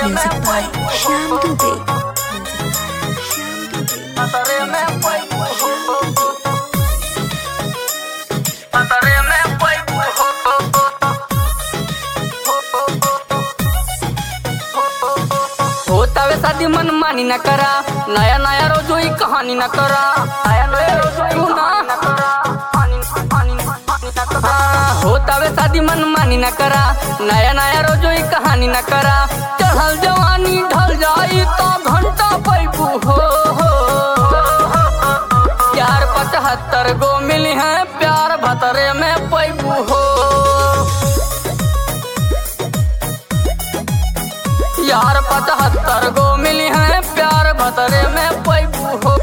Music by Shyam Dubey. होतावे शादी मन मानी न करा, नया नया रोजोई कहानी न करा, नया नया रोजोई न करा, होतावे शादी मन मानी न करा, नया नया रोजोई कहानी न करा। चढ़ल जवानी ढल जाई तो घंटा पैबू हो, यार 75 गो मिली है प्यार भतरे में पैबू हो, यार 75 गो मिली है प्यार भतरे में पैबू हो,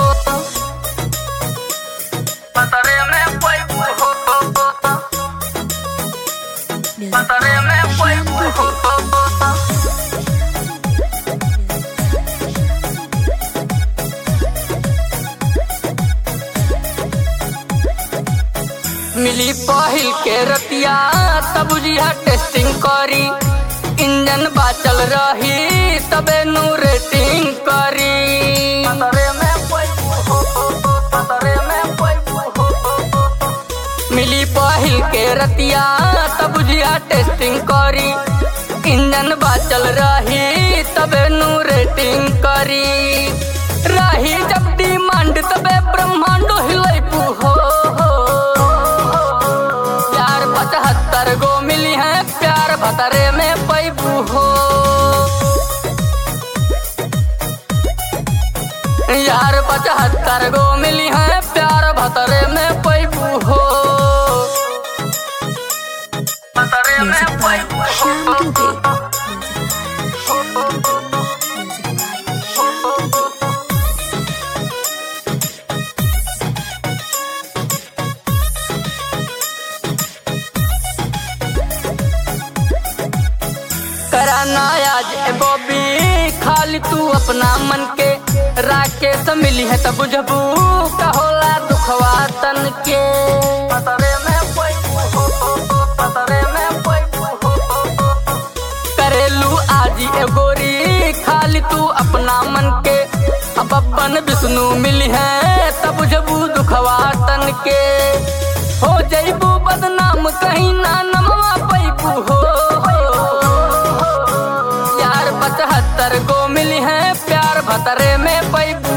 भतरे में पैबू हो, भतरे में पैबू हो। मिली पहिल के रतिया तब बुझिया टेस्टिंग करी, इंजन बाचल रही तबे नु रेटिंग करी। मिली पहिल के रतिया तब बुझिया टेस्टिंग करी, इंजन बाचल रही तबे नु रेटिंग करी। रही जब डिमांड तबे ब्रह्मांडो हिलैबू हो, यार 75 गो मिली है प्यार भतरे में पैबू हो, यार 75 गो मिली है प्यार भतरे में पैबू हो, भतरे में Music by पैबू Shyam हो। Dubey. कराना आज ए बॉबी खाली तू अपना मन के, राकेश मिली है तब बुझबू का होला दुखवा तन के, भतरे में पैबू हो, भतरे में पैबू हो। करेलू आज ए गोरी खाली तू अपना मन के, अब अपन विष्णु मिली है तब बुझबू दुखवा तन के, हो जैबू बदनाम कहीं ना नमवा पैबू हो, यार 75 गो मिली है प्यार भतरे में पैबू